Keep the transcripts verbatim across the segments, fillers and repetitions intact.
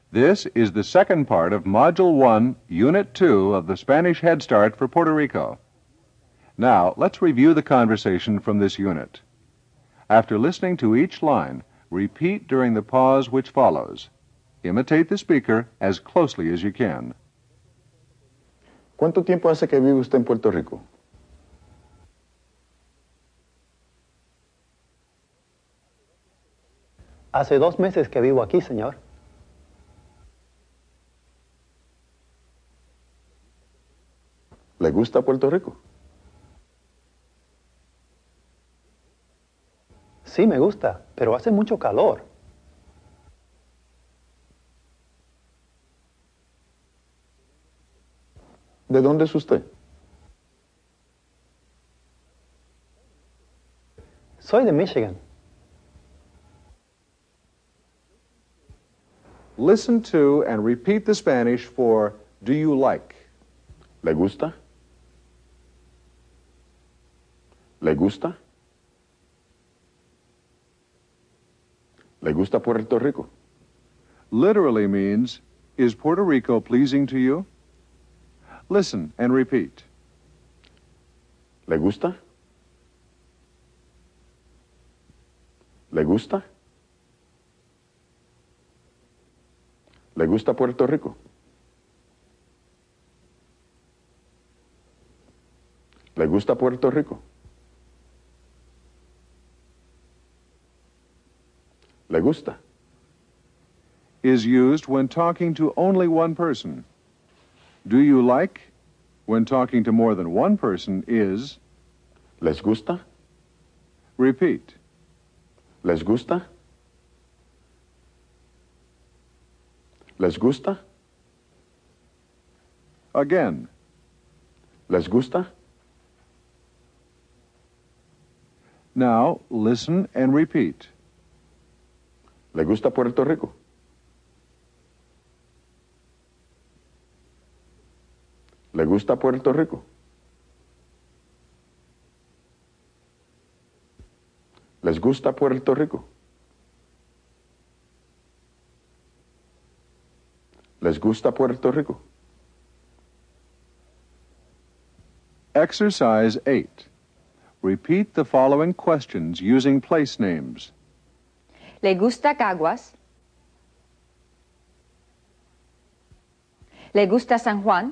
This is the second part of Module one, Unit two of the Spanish Head Start for Puerto Rico. Now, let's review the conversation from this unit. After listening to each line, repeat during the pause which follows. Imitate the speaker as closely as you can. ¿Cuánto tiempo hace que vive usted en Puerto Rico? Hace dos meses que vivo aquí, señor. ¿Le gusta Puerto Rico? Sí, me gusta, pero hace mucho calor. ¿De dónde es usted? Soy de Michigan. Listen to and repeat the Spanish for do you like. ¿Le gusta? ¿Le gusta? ¿Le gusta Puerto Rico? Literally means, is Puerto Rico pleasing to you? Listen and repeat. ¿Le gusta? ¿Le gusta? ¿Le gusta Puerto Rico? ¿Le gusta Puerto Rico? ¿Le gusta? Is used when talking to only one person. Do you like, when talking to more than one person, is. ¿Les gusta? Repeat. ¿Les gusta? ¿Les gusta? Again. ¿Les gusta? Now, listen and repeat. ¿Le gusta Puerto Rico? ¿Le gusta Puerto Rico? ¿Les gusta Puerto Rico? ¿Les gusta Puerto Rico? Exercise eight. Repeat the following questions using place names. ¿Le gusta Caguas? ¿Le gusta San Juan?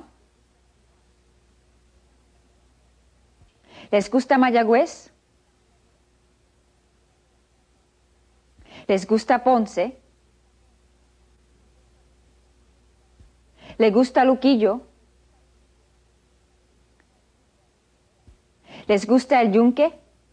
¿Les gusta Mayagüez? ¿Les gusta Ponce? ¿Le gusta Luquillo? ¿Les gusta el Yunque?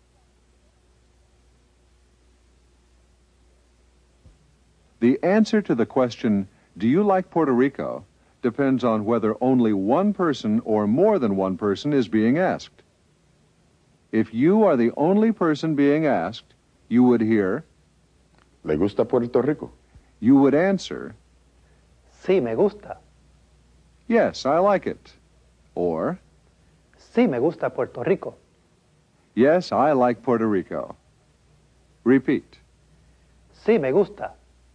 The answer to the question, do you like Puerto Rico, depends on whether only one person or more than one person is being asked. If you are the only person being asked, you would hear, ¿Le gusta Puerto Rico? You would answer, Sí, me gusta. yes, I like it. Or, Sí, me gusta Puerto Rico. yes, I like Puerto Rico. Repeat. Sí, me gusta.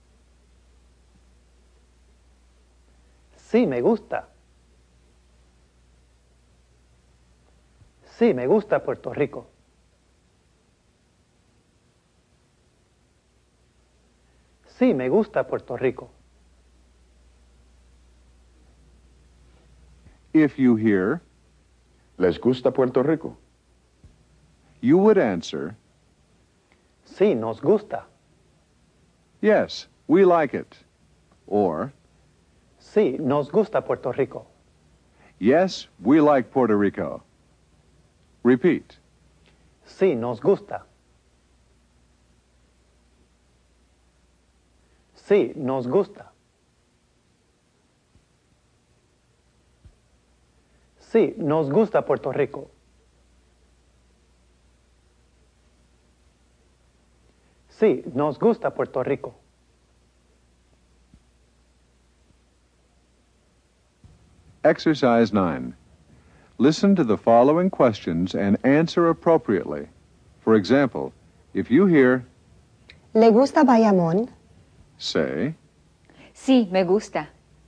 Sí, me gusta. Sí, me gusta Puerto Rico. Sí, me gusta Puerto Rico. If you hear, ¿Les gusta Puerto Rico? you would answer, Sí, nos gusta. yes, we like it. Or, Sí, nos gusta Puerto Rico. yes, we like Puerto Rico. Repeat. Sí, nos gusta. Sí, nos gusta. Sí, nos gusta Puerto Rico. Sí, nos gusta Puerto Rico. Exercise nine. Listen to the following questions and answer appropriately. For example, if you hear, ¿Le gusta Bayamón? say, Sí, me gusta.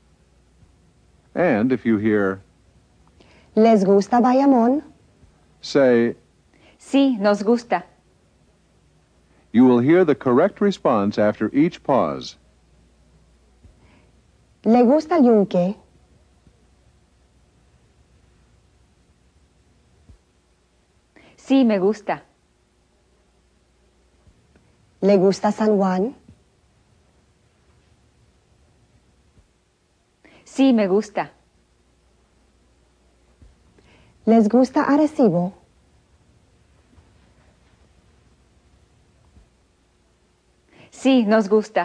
And if you hear, ¿Les gusta Bayamón? say, Sí, nos gusta. you will hear the correct response after each pause. ¿Le gusta el Yunque? Sí, me gusta. ¿Le gusta San Juan? Sí, me gusta. ¿Les gusta Arecibo? Sí, nos gusta.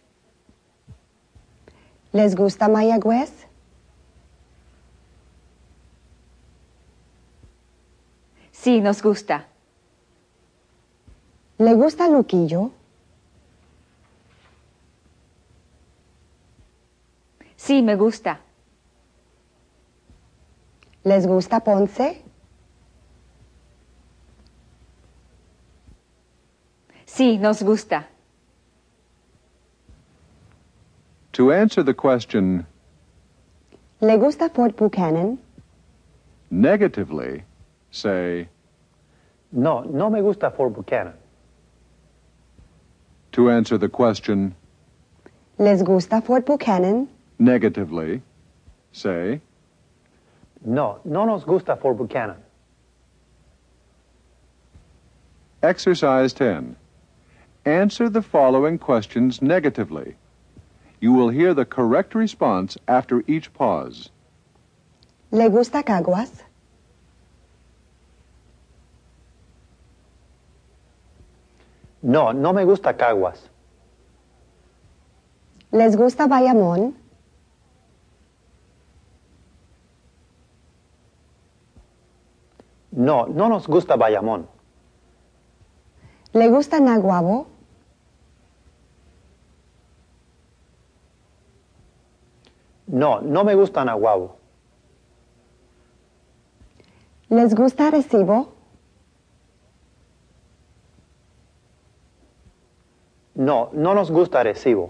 ¿Les gusta Mayagüez? Sí, nos gusta. ¿Le gusta Luquillo? Sí, me gusta. ¿Les gusta Ponce? Sí, nos gusta. To answer the question ¿Le gusta Fort Buchanan? negatively, say, No, no me gusta Fort Buchanan. to answer the question ¿Les gusta Fort Buchanan? negatively, say, No, no nos gusta Fort Buchanan. Exercise ten. Answer the following questions negatively. You will hear the correct response after each pause. ¿Le gusta Caguas? No, no me gusta Caguas. ¿Les gusta Bayamón? No, no nos gusta Bayamón. ¿Le gusta Naguabo? No, no me gusta Nahuabo. ¿Les gusta Arecibo? No, no nos gusta Arecibo.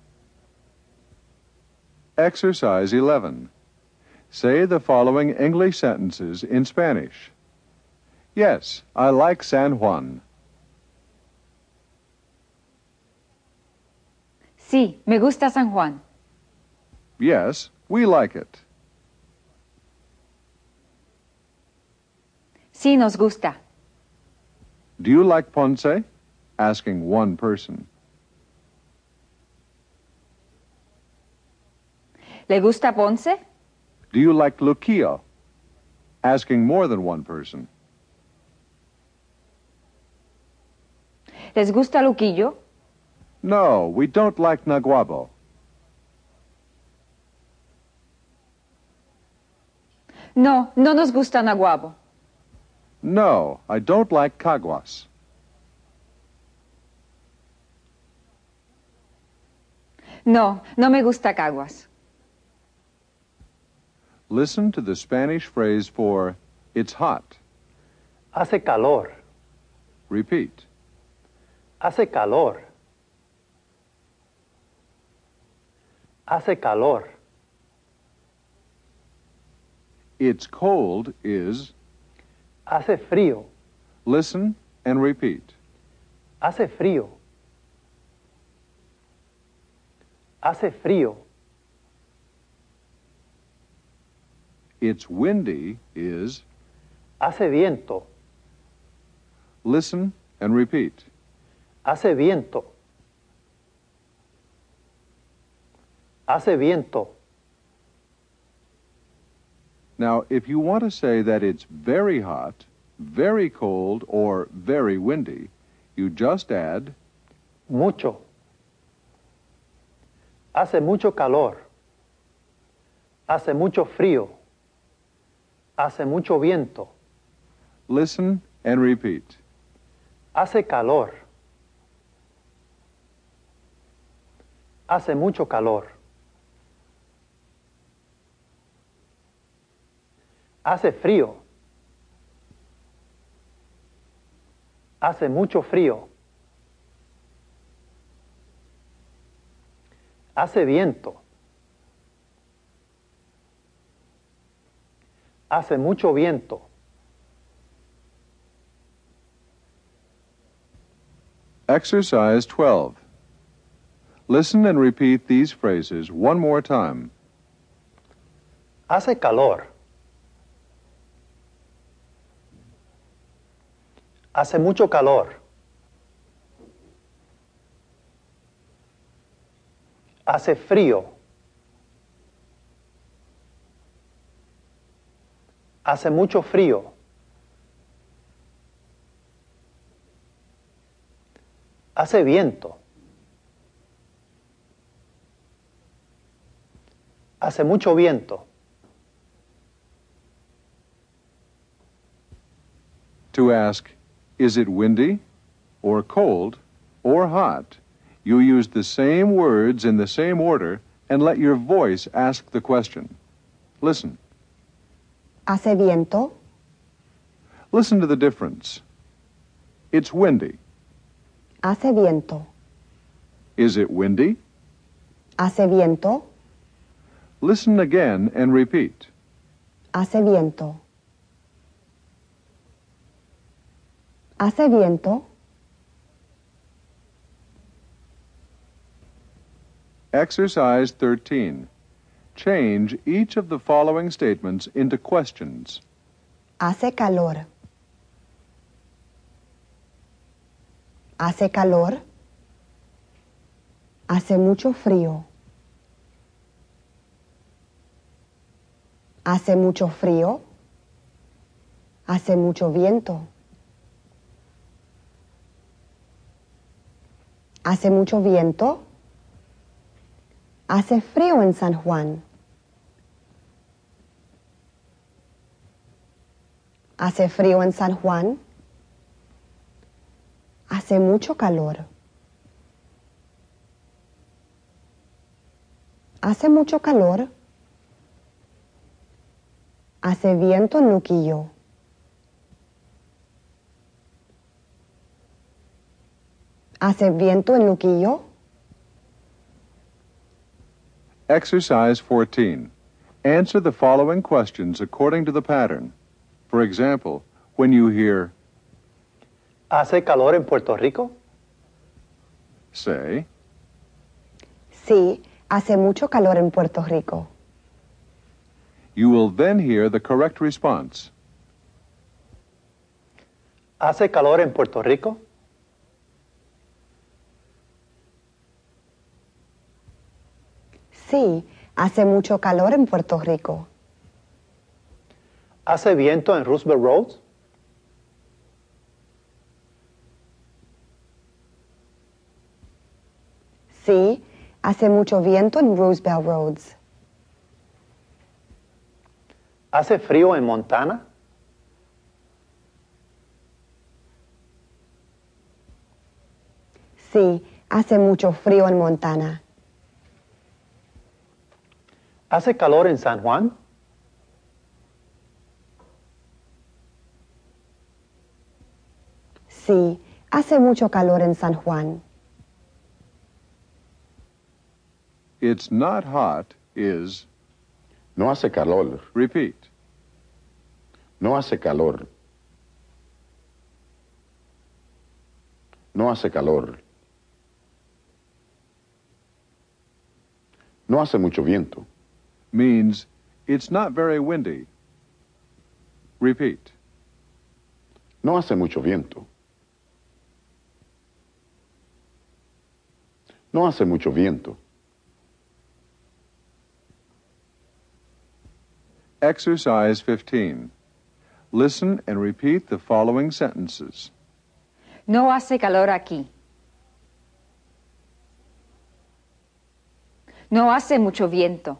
Exercise eleven. Say the following English sentences in Spanish. Yes, I like San Juan. Sí, me gusta San Juan. Yes, we like it. Sí, nos gusta. Do you like Ponce? Asking one person. ¿Le gusta Ponce? Do you like Luquillo? Asking more than one person. ¿Les gusta Luquillo? No, we don't like Naguabo. No, no nos gusta Naguabo. No, I don't like Caguas. No, no me gusta Caguas. Listen to the Spanish phrase for it's hot. Hace calor. Repeat. Hace calor. Hace calor. It's cold is. Hace frío. Listen and repeat. Hace frío. Hace frío. It's windy is. Hace viento. Listen and repeat. Hace viento. Hace viento. Now, if you want to say that it's very hot, very cold, or very windy, you just add Mucho. Hace mucho calor. Hace mucho frío. Hace mucho viento. listen and repeat. Hace calor. Hace mucho calor. Hace frío. Hace mucho frío. Hace viento. Hace mucho viento. Exercise twelve. Listen and repeat these phrases one more time. Hace calor. Hace mucho calor. Hace frío. Hace mucho frío. Hace viento. Hace mucho viento. To ask, is it windy, or cold, or hot? You use the same words in the same order and let your voice ask the question. Listen. Hace viento. Listen to the difference. It's windy. Hace viento. Is it windy? Hace viento. Listen again and repeat. Hace viento. Hace viento. Exercise thirteen. Change each of the following statements into questions. Hace calor. Hace calor. Hace mucho frío. Hace mucho frío. Hace mucho viento. Hace mucho viento. Hace frío en San Juan. Hace frío en San Juan. Hace mucho calor. Hace mucho calor. Hace viento en Luquillo. Hace viento en Luquillo. Exercise fourteen. Answer the following questions according to the pattern. For example, when you hear, ¿Hace calor en Puerto Rico? say, Sí, hace mucho calor en Puerto Rico. you will then hear the correct response. ¿Hace calor en Puerto Rico? Sí, hace mucho calor en Puerto Rico. ¿Hace viento en Roosevelt Road? Sí, hace mucho viento en Roosevelt Roads. ¿Hace frío en Montana? Sí, hace mucho frío en Montana. ¿Hace calor en San Juan? Sí, hace mucho calor en San Juan. It's not hot is, No hace calor. repeat. No hace calor. No hace calor. No hace mucho viento. Means, it's not very windy. Repeat. No hace mucho viento. No hace mucho viento. Exercise fifteen. Listen and repeat the following sentences. No hace calor aquí. No hace mucho viento.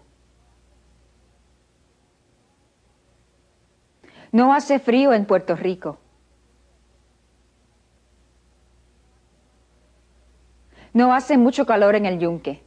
No hace frío en Puerto Rico. No hace mucho calor en el Yunque.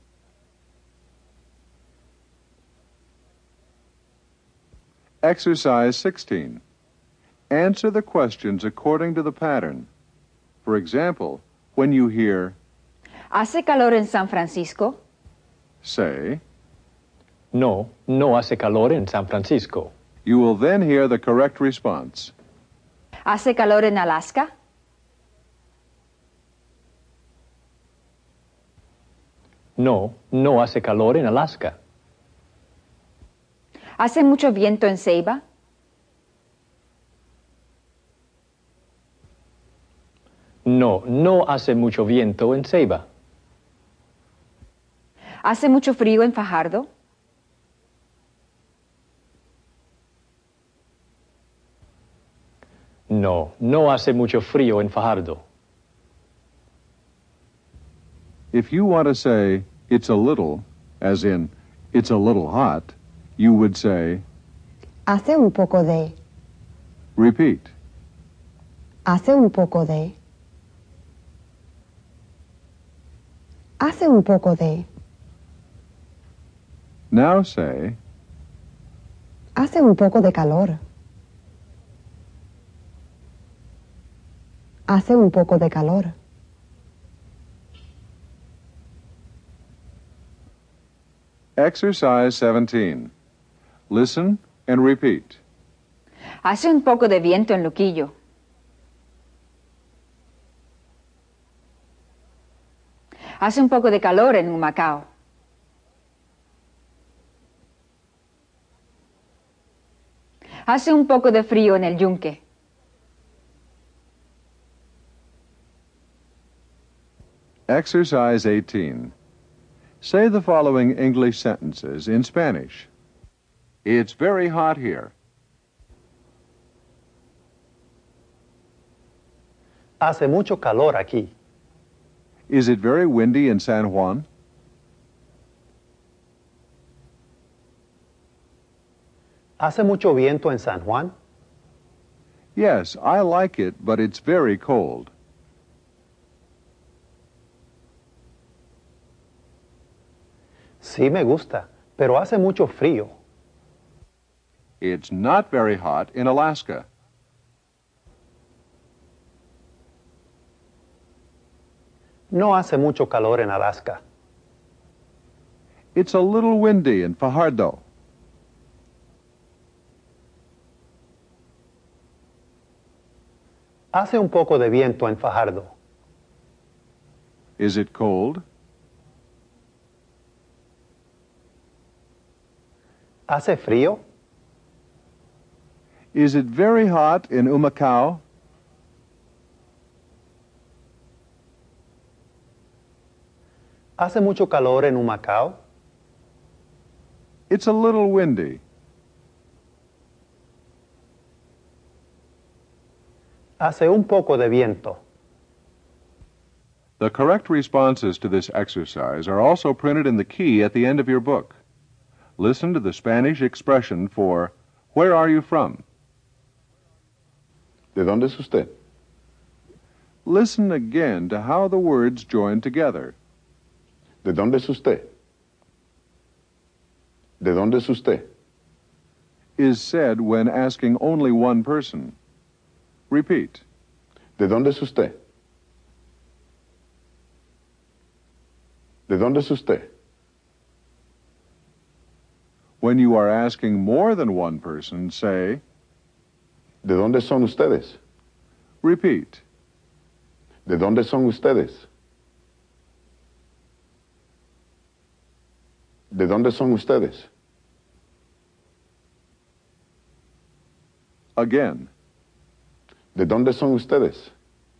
Exercise sixteen. Answer the questions according to the pattern. For example, when you hear, ¿Hace calor en San Francisco? say. No, no hace calor en San Francisco. You will then hear the correct response. ¿Hace calor en Alaska? No, no hace calor en Alaska. ¿Hace mucho viento en Ceiba? No, no hace mucho viento en Ceiba. ¿Hace mucho frío en Fajardo? No, no hace mucho frío en Fajardo. If you want to say, it's a little, as in, it's a little hot, you would say, Hace un poco de. repeat. Hace un poco de. Hace un poco de. Now say, Hace un poco de calor. Hace un poco de calor. Exercise seventeen. Listen and repeat. Hace un poco de viento en Luquillo. Hace un poco de calor en Humacao. Hace un poco de frío en el Yunque. Exercise eighteen. Say the following English sentences in Spanish. It's very hot here. Hace mucho calor aquí. Is it very windy in San Juan? Hace mucho viento en San Juan. Yes, I like it, but it's very cold. Sí me gusta, pero hace mucho frío. It's not very hot in Alaska. No hace mucho calor en Alaska. It's a little windy in Fajardo. Hace un poco de viento en Fajardo. Is it cold? ¿Hace frío? Is it very hot in Humacao? ¿Hace mucho calor en Humacao? It's a little windy. Hace un poco de viento. The correct responses to this exercise are also printed in the key at the end of your book. Listen to the Spanish expression for, where are you from? ¿De dónde es usted? Listen again to how the words join together. ¿De dónde es usted? ¿De dónde es usted? Is said when asking only one person. Repeat. ¿De dónde es usted? ¿De dónde es usted? When you are asking more than one person, say, ¿De dónde son ustedes? repeat. ¿De dónde son ustedes? ¿De dónde son ustedes? Again. ¿De dónde son ustedes?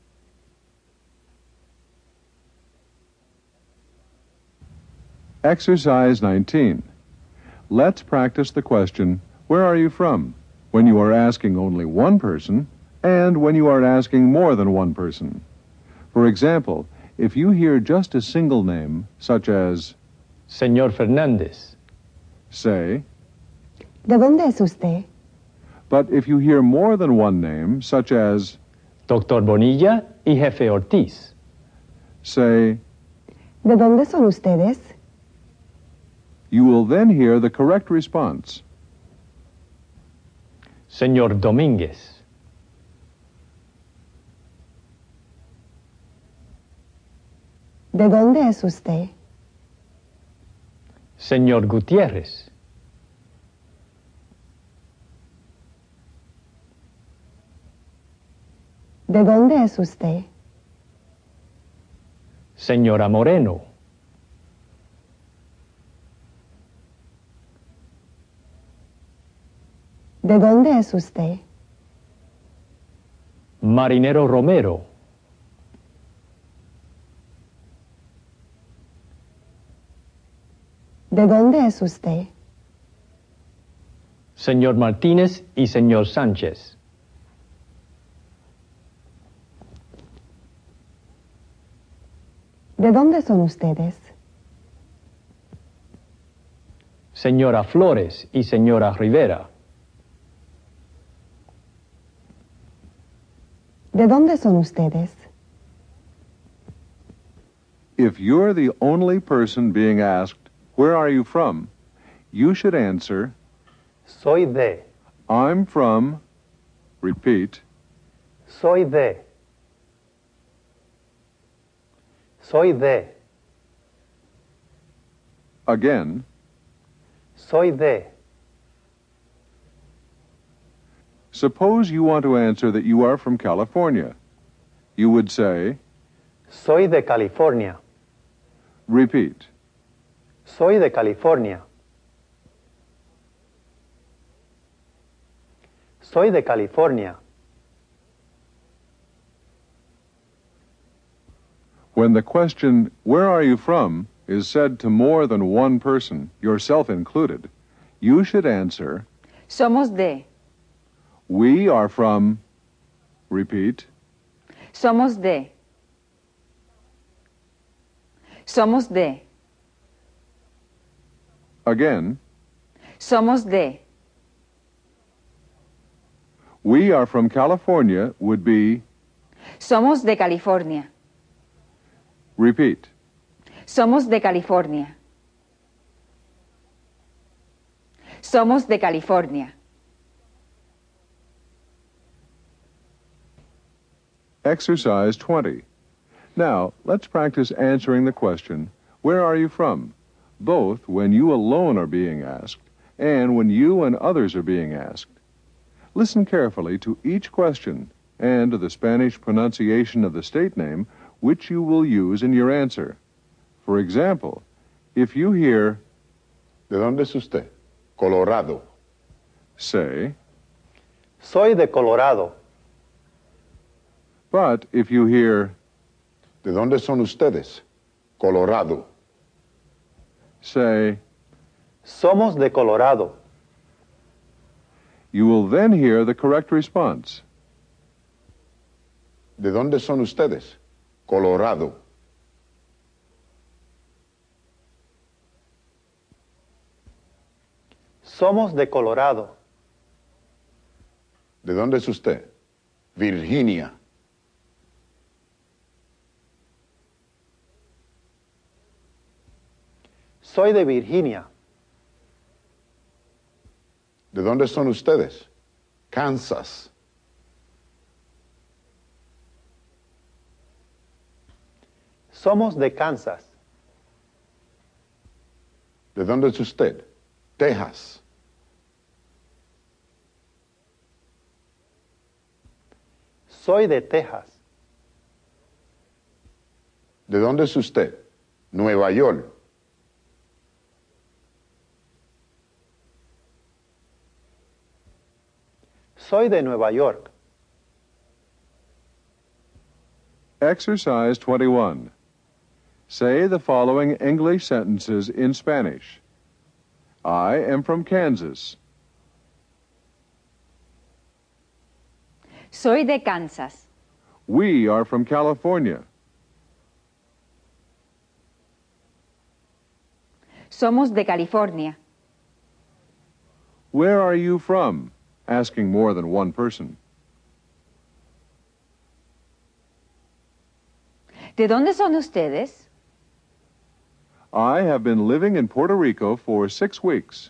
Exercise nineteen. Let's practice the question, where are you from? When you are asking only one person, and when you are asking more than one person. For example, if you hear just a single name, such as, Señor Fernández. say, ¿De dónde es usted? but if you hear more than one name, such as, Doctor Bonilla y Jefe Ortiz. say, ¿De dónde son ustedes? you will then hear the correct response. Señor Domínguez. ¿De dónde es usted? Señor Gutiérrez. ¿De dónde es usted? Señora Moreno. ¿De dónde es usted? Marinero Romero. ¿De dónde es usted? Señor Martínez y señor Sánchez. ¿De dónde son ustedes? Señora Flores y señora Rivera. ¿De dónde son ustedes? If you're the only person being asked, where are you from? You should answer, Soy de. I'm from, repeat, Soy de. Soy de. again, Soy de. suppose you want to answer that you are from California. You would say, Soy de California. repeat, Soy de California. Soy de California. When the question, where are you from, is said to more than one person, yourself included, you should answer, Somos de. we are from, repeat, Somos de. Somos de. again, Somos de. we are from California would be, Somos de California. repeat, Somos de California. Somos de California. Exercise twenty. Now, let's practice answering the question, where are you from? Both when you alone are being asked and when you and others are being asked. Listen carefully to each question and to the Spanish pronunciation of the state name which you will use in your answer. For example, if you hear, ¿De dónde es usted? Colorado. say, Soy de Colorado. but if you hear, ¿De dónde son ustedes? Colorado. say, Somos de Colorado. you will then hear the correct response. ¿De dónde son ustedes? Colorado. Somos de Colorado. ¿De dónde es usted? Virginia. Soy de Virginia. ¿De dónde son ustedes? Kansas. Somos de Kansas. ¿De dónde es usted? Texas. Soy de Texas. ¿De dónde es usted? Nueva York. Soy de Nueva York. Exercise twenty-one. Say the following English sentences in Spanish. I am from Kansas. Soy de Kansas. We are from California. Somos de California. Where are you from? Asking more than one person. ¿De dónde son ustedes? I have been living in Puerto Rico for six weeks.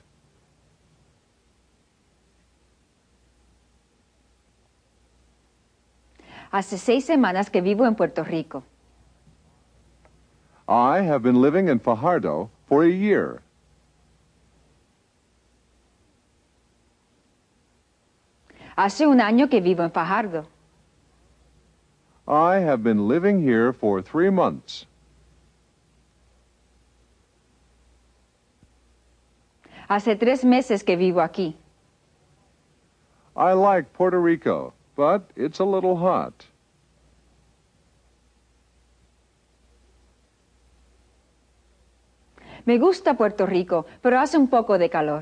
Hace seis semanas que vivo en Puerto Rico. I have been living in Fajardo for a year. Hace un año que vivo en Fajardo. I have been living here for three months. Hace tres meses que vivo aquí. I like Puerto Rico, but it's a little hot. Me gusta Puerto Rico, pero hace un poco de calor.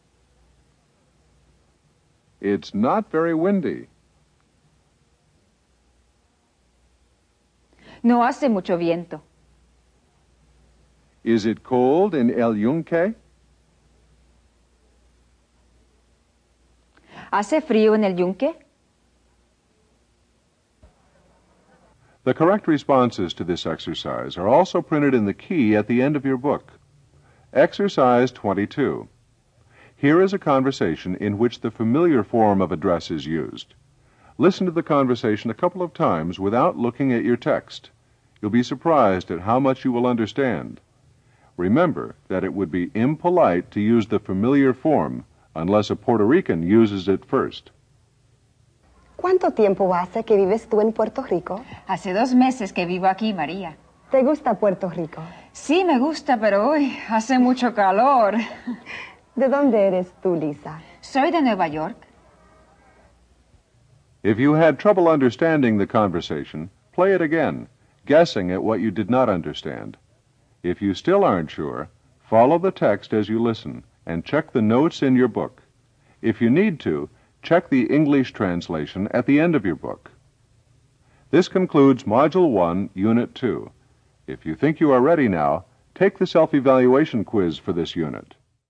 It's not very windy. No hace mucho viento. Is it cold in El Yunque? ¿Hace frío en el Yunque? The correct responses to this exercise are also printed in the key at the end of your book. Exercise twenty-two. Here is a conversation in which the familiar form of address is used. Listen to the conversation a couple of times without looking at your text. You'll be surprised at how much you will understand. Remember that it would be impolite to use the familiar form unless a Puerto Rican uses it first. ¿Cuánto tiempo hace que vives tú en Puerto Rico? Hace dos meses que vivo aquí, María. ¿Te gusta Puerto Rico? Sí, me gusta, pero hoy hace mucho calor. ¿De dónde eres tú, Lisa? Soy de Nueva York. If you had trouble understanding the conversation, play it again, guessing at what you did not understand. If you still aren't sure, follow the text as you listen and check the notes in your book. If you need to, check the English translation at the end of your book. This concludes Module one, Unit two. If you think you are ready now, take the self-evaluation quiz for this unit.